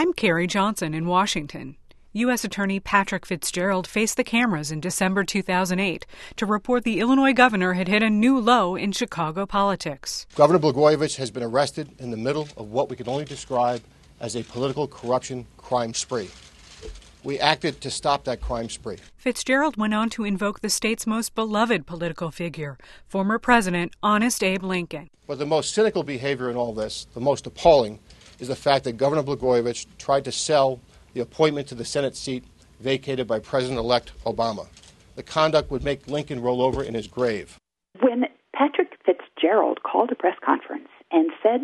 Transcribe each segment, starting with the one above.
I'm Carrie Johnson in Washington. U.S. Attorney Patrick Fitzgerald faced the cameras in December 2008 to report the Illinois governor had hit a new low in Chicago politics. Governor Blagojevich has been arrested in the middle of what we can only describe as a political corruption crime spree. We acted to stop that crime spree. Fitzgerald went on to invoke the state's most beloved political figure, former President Honest Abe Lincoln. But the most cynical behavior in all this, the most appalling, is the fact that Governor Blagojevich tried to sell the appointment to the Senate seat vacated by President-elect Obama. The conduct would make Lincoln roll over in his grave. When Patrick Fitzgerald called a press conference and said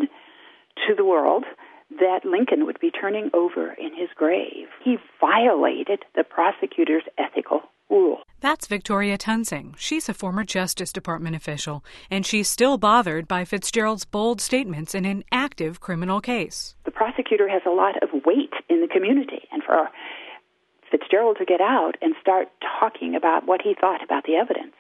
to the world that Lincoln would be turning over in his grave, he violated the prosecutor's ethical rule. That's Victoria Tunsing. She's a former Justice Department official, and she's still bothered by Fitzgerald's bold statements in an active criminal case. The prosecutor has a lot of weight in the community, and for Fitzgerald to get out and start talking about what he thought about the evidence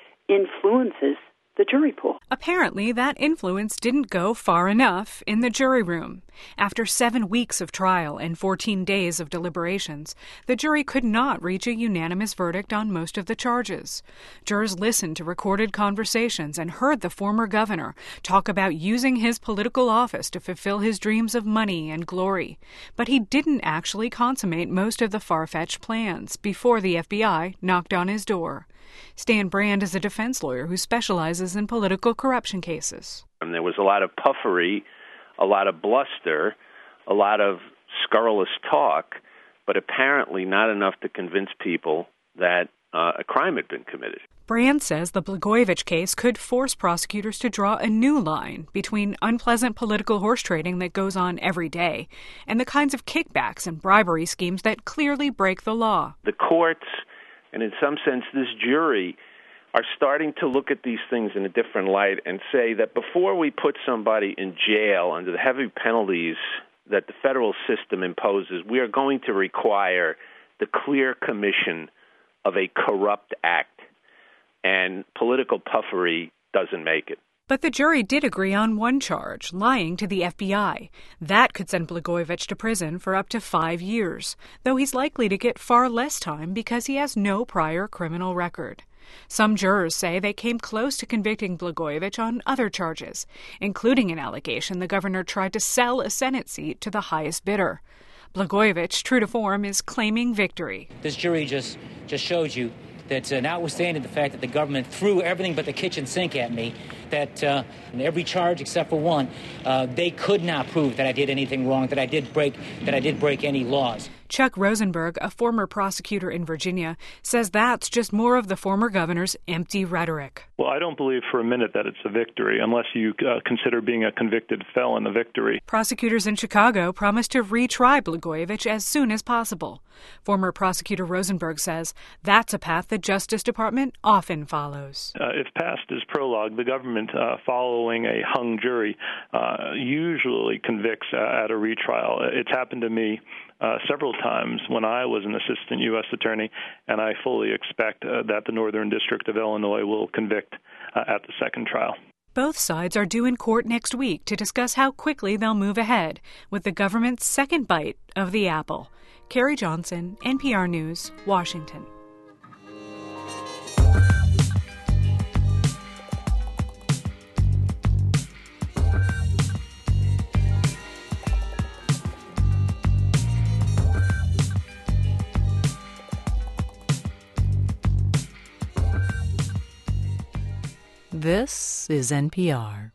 influences the jury pool. Apparently, that influence didn't go far enough in the jury room. After 7 weeks of trial and 14 days of deliberations, the jury could not reach a unanimous verdict on most of the charges. Jurors listened to recorded conversations and heard the former governor talk about using his political office to fulfill his dreams of money and glory. But he didn't actually consummate most of the far-fetched plans before the FBI knocked on his door. Stan Brand is a defense lawyer who specializes in political corruption cases. And there was a lot of puffery, a lot of bluster, a lot of scurrilous talk, but apparently not enough to convince people that a crime had been committed. Brand says the Blagojevich case could force prosecutors to draw a new line between unpleasant political horse trading that goes on every day and the kinds of kickbacks and bribery schemes that clearly break the law. The courts, and in some sense this jury, are starting to look at these things in a different light and say that before we put somebody in jail under the heavy penalties that the federal system imposes, we are going to require the clear commission of a corrupt act. And political puffery doesn't make it. But the jury did agree on one charge, lying to the FBI. That could send Blagojevich to prison for up to 5 years, though he's likely to get far less time because he has no prior criminal record. Some jurors say they came close to convicting Blagojevich on other charges, including an allegation the governor tried to sell a Senate seat to the highest bidder. Blagojevich, true to form, is claiming victory. This jury just showed you that notwithstanding the fact that the government threw everything but the kitchen sink at me, that in every charge except for one, they could not prove that I did anything wrong, that I did break any laws. Chuck Rosenberg, a former prosecutor in Virginia, says that's just more of the former governor's empty rhetoric. Well, I don't believe for a minute that it's a victory, unless you consider being a convicted felon a victory. Prosecutors in Chicago promised to retry Blagojevich as soon as possible. Former prosecutor Rosenberg says that's a path the Justice Department often follows. If passed as prologue, the government, following a hung jury, usually convicts at a retrial. It's happened to me several times when I was an assistant U.S. attorney, and I fully expect that the Northern District of Illinois will convict at the second trial. Both sides are due in court next week to discuss how quickly they'll move ahead with the government's second bite of the apple. Carrie Johnson, NPR News, Washington. This is NPR.